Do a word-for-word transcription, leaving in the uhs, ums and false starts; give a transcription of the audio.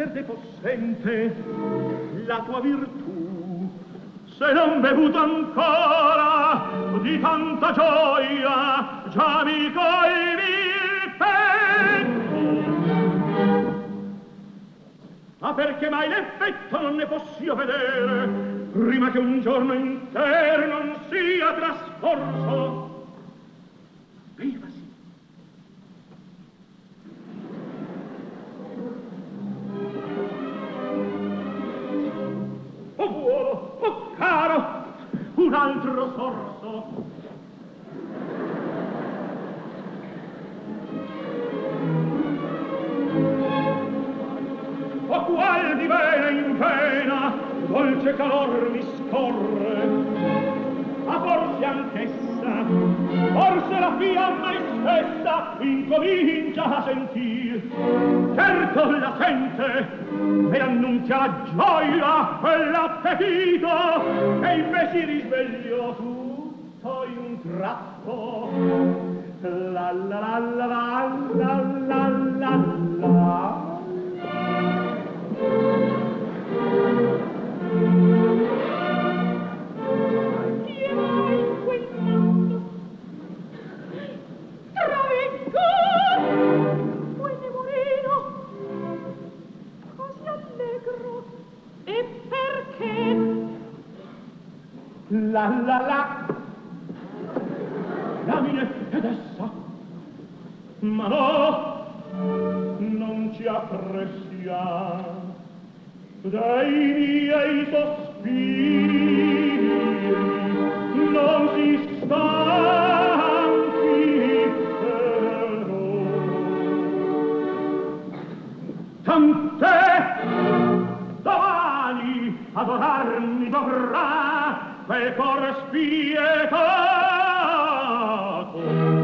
perde possente la tua virtù, se non bevuto ancora di tanta gioia già mi colmi il petto. Ma perché mai l'effetto non ne possio vedere prima che un giorno intero non sia trascorso? Bevasi. Oh buono, oh caro, un altro sorso. O qual di vena in vena dolce calor mi scorre, ma forse anch'essa, forse la fiamma stessa incomincia a sentir. Certo la sente e annunzia la gioia e l'appetito, e invece si risvegliò tutto in un tratto. La la la la la la la la. La la la la mine ed essa, ma no, non ci appressiamo dei miei sospiri, non si stanchi però, tant'è domani adorarmi dovrà quel cor spietato.